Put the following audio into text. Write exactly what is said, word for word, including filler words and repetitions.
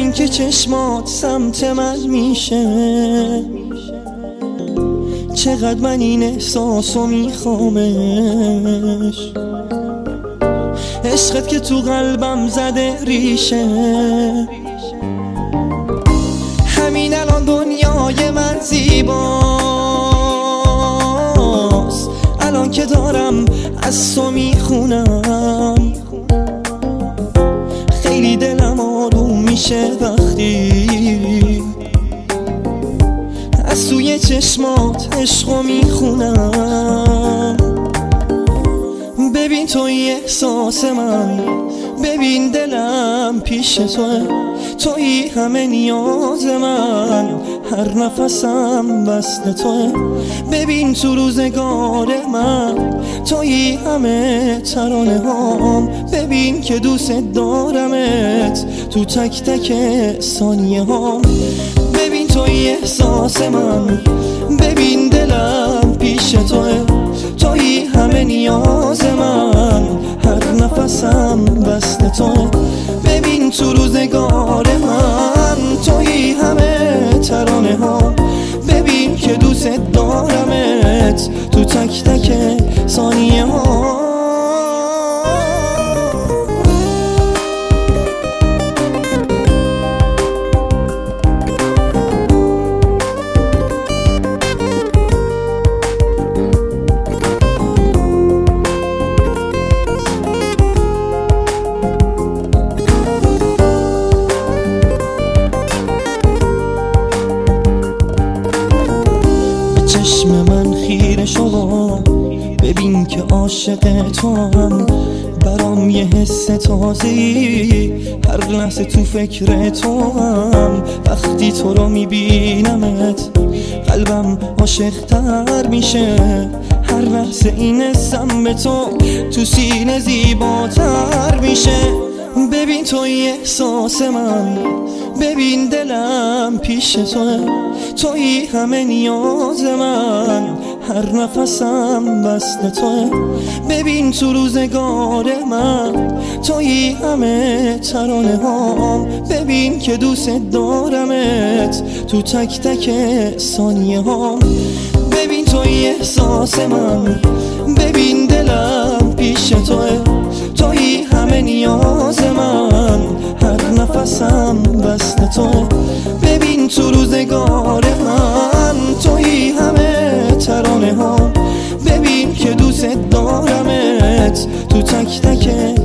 ببین که چشمات سمت من میشه، چقدر من این احساسو میخوامش. عشقت که تو قلبم زده ریشه، همین الان دنیای من زیباست، الان که دارم از تو میخونم. خیلی دلم آروم میشه وقتی از توی چشمات عشقو میخونم. ببین توی احساس من، ببین دلم پیش توه، توی همه نیاز من، هر نفسم وصل توه. ببین تو روزگار من، توی همه ترانه هام. ببین که دوست دارمت تو تک تک ثانیه هام. ببین توی احساس من، ببین دلم پیش توه، توی همه نیاز من، هر نفسم وصل توه. ببین تو روزگار من، توی همه ترانه ها. ببین که دوست دارمت تو تک تک ثانیه ها. چشم من خیره شو، ببین که عاشق تو هم. برام یه حس تازه‌ای، هر لحظه تو فکر تو هم. وقتی تو رو میبینمت قلبم عاشق‌تر میشه، هر لحظه این حسم به تو تو سینه زیباتر میشه. ببین توی احساس من، ببین دلم پیش توه، توی همه نیاز من، هر نفسم وصل توه. ببین تو روزگار من، توی همه ترانه هام. ببین که دوست دارمت تو تک تک ثانیه هام. ببین توی احساس من، ببین دلم پیش توه، توی همه نیاز من، هر نفسم وصل توه. ببین تو روزگار من، توی همه ترانه ها. ببین که دوست دارمت تو تک تک